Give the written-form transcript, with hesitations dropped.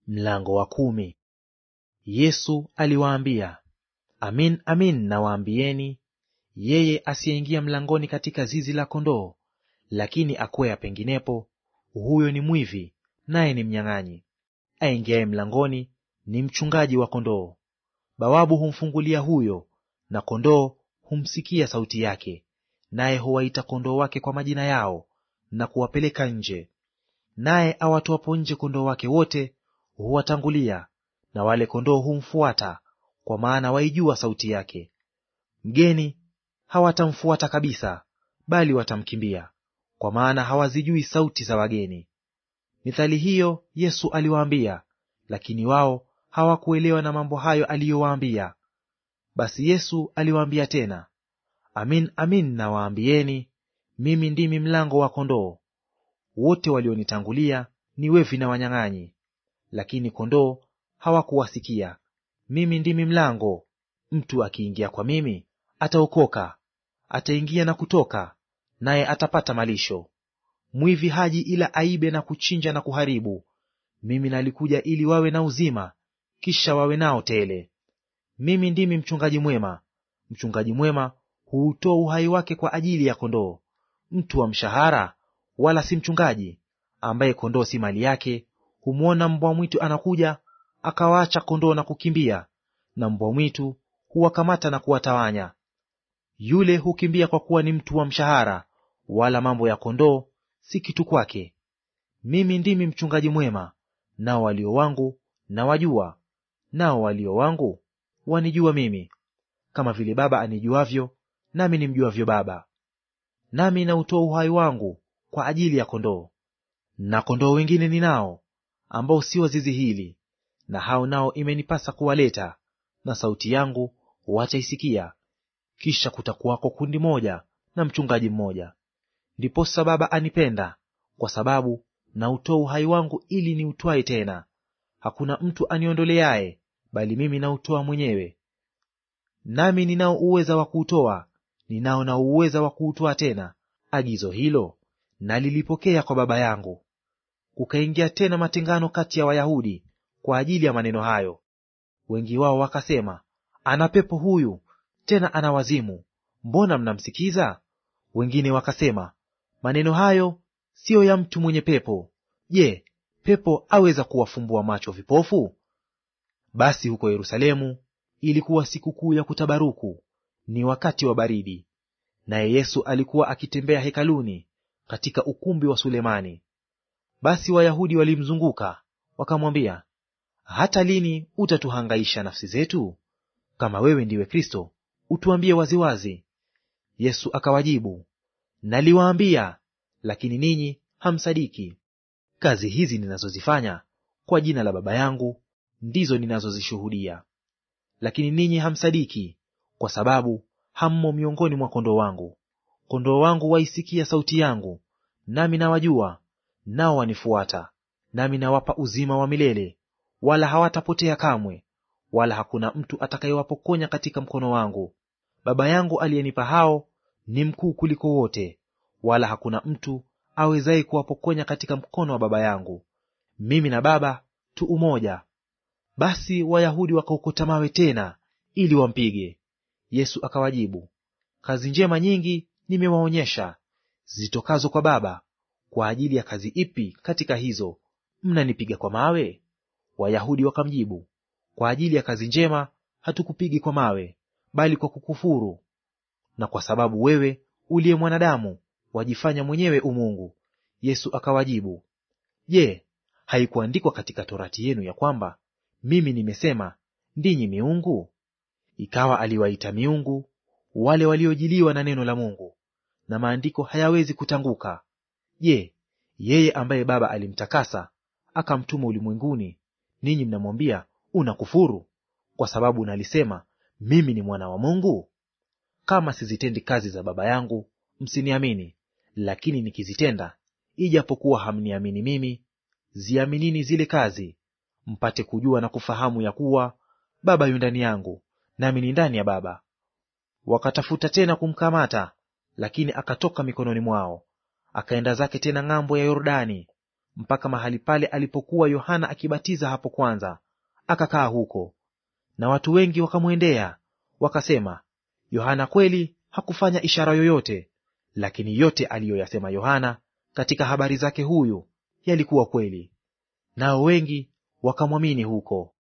Mlango wa 10. Yesu aliwaambia, amin amin nawaambieni, yeye asiyeingia mlangoni katika zizi la kondoo, lakini akwea penginepo, huyo ni mwivi, naye ni mnyang'anyi. Aingiaye mlangoni ni mchungaji wa kondoo. Bawabu humfungulia huyo, na kondoo humsikia sauti yake, naye huwaita kondoo wake kwa majina yao, na kuwapeleka nje. Naye awatoapo nje kondoo wake wote huwatangulia, na wale kondoo humfuata, kwa maana waijua sauti yake. Mgeni hawatamfuata kabisa, bali watamkimbia, kwa maana hawazijui sauti za wageni. Mithali hiyo Yesu aliwaambia, lakini wao hawakuelewa na mambo hayo aliyowaambia. Basi Yesu aliwaambia tena, amin amin nawaambieni, mimi ndimi mlango wa kondoo. Wote walionitangulia ni wevi na wanyang'anyi, lakini kondoo hawakuwasikia. Mimi ndimi mlango; mtu akiingia kwa mimi ataokoka, ataingia na kutoka, naye atapata malisho. Mwivi haji ila aibe na kuchinja na kuharibu. Mimi nalikuja ili wawe na uzima, kisha wawe nao tele. Mimi ndimi mchungaji mwema. Mchungaji mwema huutoa uhai wake kwa ajili ya kondoo. Mtu wa mshahara, wala si mchungaji, ambaye kondoo si mali yake, humwona mbwa mwitu anakuja, akawaacha kondoo na kukimbia, na mbwa mwitu huwakamata na kuwatawanya. Yule hukimbia kwa kuwa ni mtu wa mshahara, wala mambo ya kondoo si kitu kwake. Mimi ndimi mchungaji mwema, nao walio wangu nawajua, nao walio wangu wanijua mimi, kama vile Baba anijuavyo, nami nimjuavyo Baba. Nami nautoa uhai wangu kwa ajili ya kondoo. Na kondoo wengine ninao, ambao si wa zizi hili, na hao nao imenipasa kuwaleta, na sauti yangu wataisikia. Kisha kutakuwako kundi moja na mchungaji mmoja. Ndiposa Baba anipenda, kwa sababu nautoa uhai wangu ili niutwae tena. Hakuna mtu aniondoleaye, bali mimi nautoa mwenyewe. Nami ninao uweza wa kuutoa, ninao na uweza wa kuutwaa tena. Agizo hilo nalilipokea kwa Baba yangu. Kukaingia tena matengano kati ya Wayahudi kwa ajili ya maneno hayo. Wengi wao wakasema, ana pepo huyu, tena ana wazimu, mbona mnamsikiza? Wengine wakasema, maneno hayo siyo ya mtu mwenye pepo. Je, pepo aweza kuwafumbua macho vipofu? Basi huko Yerusalemu ilikuwa sikukuu ya Kutabaruku, ni wakati wa baridi. Naye Yesu alikuwa akitembea hekaluni katika ukumbi wa Sulemani. Basi Wayahudi walimzunguka wakamwambia, hata lini utatuhangaisha nafsi zetu? Kama wewe ndiwe Kristo, utuambie waziwazi. Yesu akawajibu, naliwaambia, lakini ninyi hamsadiki. Kazi hizi ninazozifanya kwa jina la Baba yangu ndizo ninazozishuhudia. Lakini ninyi hamsadiki, kwa sababu hammo miongoni mwa kondoo wangu. Kondoo wangu waisikia sauti yangu, nami nawajua, nao wanifuata. Nami nawapa uzima wa milele, wala hawatapotea kamwe, wala hakuna mtu atakayewapokonya katika mkono wangu. Baba yangu aliyenipa hao ni mkuu kuliko wote, wala hakuna mtu awezaye kuwapokonya katika mkono wa Baba yangu. Mimi na Baba tu umoja. Basi Wayahudi wakaokota mawe tena ili wampige. Yesu akawajibu, kazi njema nyingi nimewaonyesha, zitokazo kwa Baba. Kwa ajili ya kazi ipi katika hizo mnanipiga kwa mawe? Wayahudi wakamjibu, kwa ajili ya kazi njema hatukupigi kwa mawe, bali kwa kukufuru, na kwa sababu wewe uliye mwanadamu wajifanya mwenyewe umungu. Yesu akawajibu, je, haikuandikwa katika Torati yenu ya kwamba mimi nimesema ndinyi miungu? Ikawa aliwaita miungu wale waliojiliwa na neno la Mungu, na maandiko hayawezi kutanguka. Je, yeye ambaye Baba alimtakasa akamtuma ulimwenguni, ninyi mnamwambia unakufuru, kwa sababu nalisema mimi ni mwana wa Mungu? Kama sizitendi kazi za Baba yangu, msiniamini; lakini nikizitenda, ijapokuwa hamniamini mimi, ziaminini zile kazi, mpate kujua na kufahamu ya kuwa Baba yu ndani yangu, nami ni ndani ya Baba. Wakatafuta tena kumkamata, lakini akatoka mikononi mwao, akaenda zake tena ng'ambo ya Yordani. mpaka mahali pale alipokuwa Yohana akibatiza hapo kwanza, akakaa huko. Na watu wengi wakamwendea wakasema, Yohana kweli hakufanya ishara yoyote, lakini yote aliyoyasema Yohana katika habari zake huyu yalikuwa kweli. Nao wengi wakamwamini huko.